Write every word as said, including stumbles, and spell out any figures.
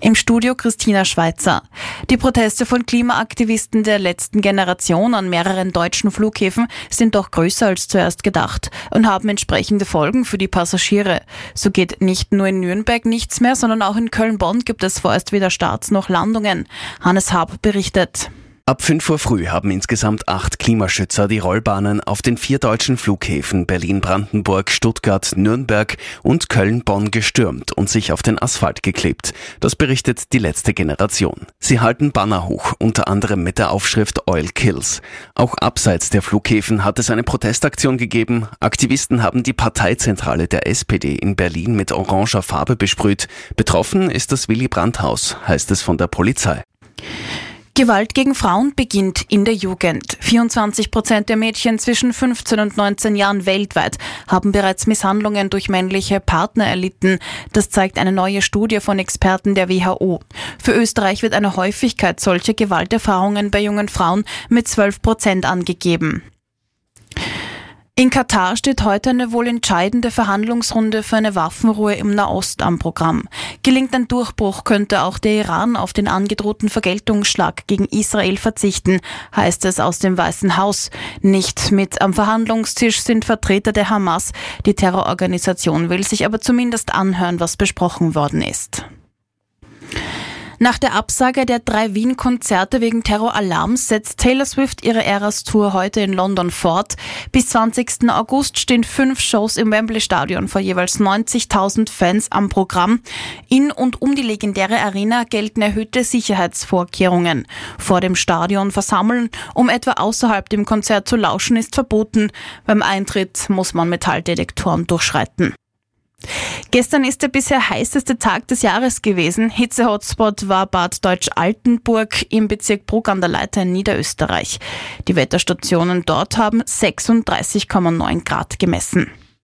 Im Studio Christina Schweizer. Die Proteste von Klimaaktivisten der letzten Generation an mehreren deutschen Flughäfen sind doch größer als zuerst gedacht und haben entsprechende Folgen für die Passagiere. So geht nicht nur in Nürnberg nichts mehr, sondern auch in Köln-Bonn gibt es vorerst weder Starts noch Landungen. Hannes Haab berichtet. Ab fünf Uhr früh haben insgesamt acht Klimaschützer die Rollbahnen auf den vier deutschen Flughäfen Berlin-Brandenburg, Stuttgart, Nürnberg und Köln-Bonn gestürmt und sich auf den Asphalt geklebt. Das berichtet die letzte Generation. Sie halten Banner hoch, unter anderem mit der Aufschrift Oil Kills. Auch abseits der Flughäfen hat es eine Protestaktion gegeben. Aktivisten haben die Parteizentrale der S P D in Berlin mit oranger Farbe besprüht. Betroffen ist das Willy-Brandt-Haus, heißt es von der Polizei. Gewalt gegen Frauen beginnt in der Jugend. vierundzwanzig Prozent der Mädchen zwischen fünfzehn und neunzehn Jahren weltweit haben bereits Misshandlungen durch männliche Partner erlitten. Das zeigt eine neue Studie von Experten der W H O. Für Österreich wird eine Häufigkeit solcher Gewalterfahrungen bei jungen Frauen mit zwölf Prozent angegeben. In Katar steht heute eine wohl entscheidende Verhandlungsrunde für eine Waffenruhe im Nahost am Programm. Gelingt ein Durchbruch, könnte auch der Iran auf den angedrohten Vergeltungsschlag gegen Israel verzichten, heißt es aus dem Weißen Haus. Nicht mit am Verhandlungstisch sind Vertreter der Hamas. Die Terrororganisation will sich aber zumindest anhören, was besprochen worden ist. Nach der Absage der drei Wien-Konzerte wegen Terroralarms setzt Taylor Swift ihre Eras-Tour heute in London fort. Bis zwanzigsten August stehen fünf Shows im Wembley-Stadion vor jeweils neunzigtausend Fans am Programm. In und um die legendäre Arena gelten erhöhte Sicherheitsvorkehrungen. Vor dem Stadion versammeln, um etwa außerhalb dem Konzert zu lauschen, ist verboten. Beim Eintritt muss man Metalldetektoren durchschreiten. Gestern ist der bisher heißeste Tag des Jahres gewesen. Hitze-Hotspot war Bad Deutsch-Altenburg im Bezirk Bruck an der Leitha in Niederösterreich. Die Wetterstationen dort haben sechsunddreißig Komma neun Grad gemessen.